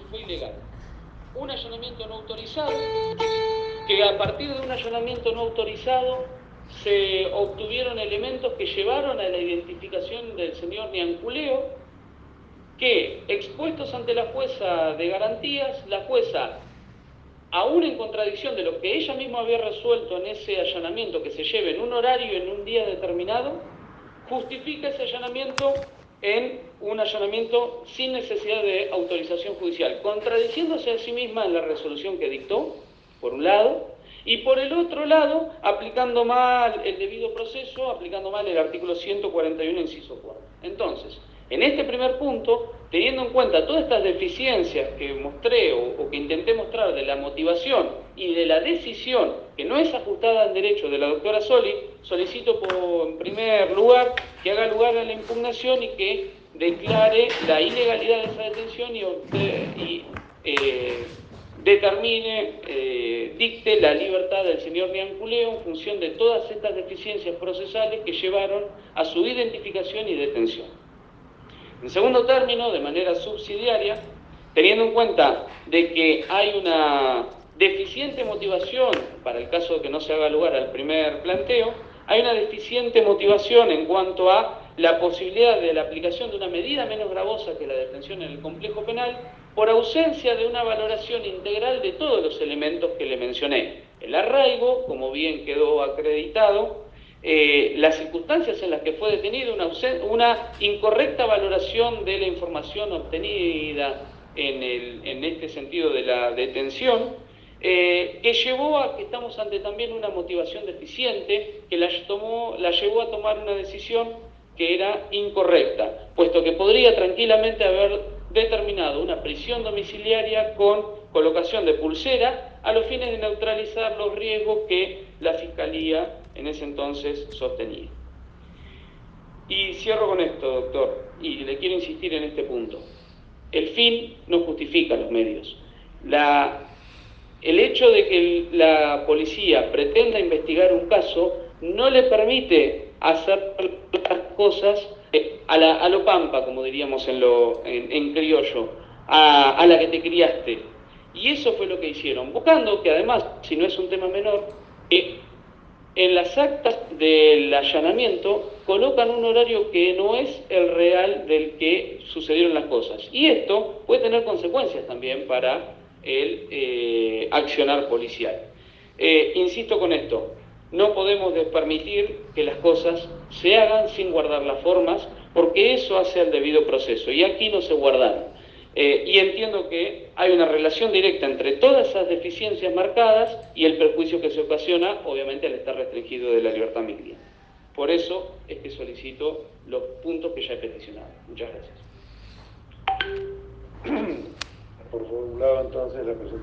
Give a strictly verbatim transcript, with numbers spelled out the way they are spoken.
fue ilegal. Un allanamiento no autorizado, que a partir de un allanamiento no autorizado se obtuvieron elementos que llevaron a la identificación del señor Nianculeo, que, expuestos ante la jueza de garantías, la jueza, aún en contradicción de lo que ella misma había resuelto en ese allanamiento, que se lleve en un horario y en un día determinado, justifica ese allanamiento en un allanamiento sin necesidad de autorización judicial, contradiciéndose a sí misma en la resolución que dictó, por un lado, y por el otro lado, aplicando mal el debido proceso, aplicando mal el artículo ciento cuarenta y uno, inciso cuatro. Entonces, en este primer punto, teniendo en cuenta todas estas deficiencias que mostré o, o que intenté mostrar de la motivación y de la decisión que no es ajustada al derecho de la doctora Soli, solicito por, en primer lugar que haga lugar a la impugnación y que declare la ilegalidad de esa detención y, y eh, determine, eh, dicte la libertad del señor Nianculeo en función de todas estas deficiencias procesales que llevaron a su identificación y detención. En segundo término, de manera subsidiaria, teniendo en cuenta de que hay una deficiente motivación, para el caso de que no se haga lugar al primer planteo, hay una deficiente motivación en cuanto a la posibilidad de la aplicación de una medida menos gravosa que la detención en el complejo penal, por ausencia de una valoración integral de todos los elementos que le mencioné. El arraigo, como bien quedó acreditado, Eh, las circunstancias en las que fue detenido, una, una incorrecta valoración de la información obtenida en, el, en este sentido de la detención, eh, que llevó a que estamos ante también una motivación deficiente que la, tomó, la llevó a tomar una decisión que era incorrecta, puesto que podría tranquilamente haber determinado una prisión domiciliaria con colocación de pulsera a los fines de neutralizar los riesgos que la Fiscalía en ese entonces sostenía. Y cierro con esto, doctor, y le quiero insistir en este punto. El fin no justifica los medios. La, el hecho de que la policía pretenda investigar un caso no le permite hacer las cosas a, la, a lo pampa, como diríamos en, lo, en, en criollo, a, a la que te criaste. Y eso fue lo que hicieron, buscando que además, si no es un tema menor, eh, en las actas del allanamiento colocan un horario que no es el real del que sucedieron las cosas. Y esto puede tener consecuencias también para el eh, accionar policial. Eh, insisto con esto, no podemos permitir que las cosas se hagan sin guardar las formas, porque eso hace el debido proceso. Y aquí no se guardaron. Eh, y entiendo que hay una relación directa entre todas esas deficiencias marcadas y el perjuicio que se ocasiona, obviamente, al estar restringido de la libertad mínima. Por eso es que solicito los puntos que ya he peticionado. Muchas gracias. Por formulado entonces la presentación.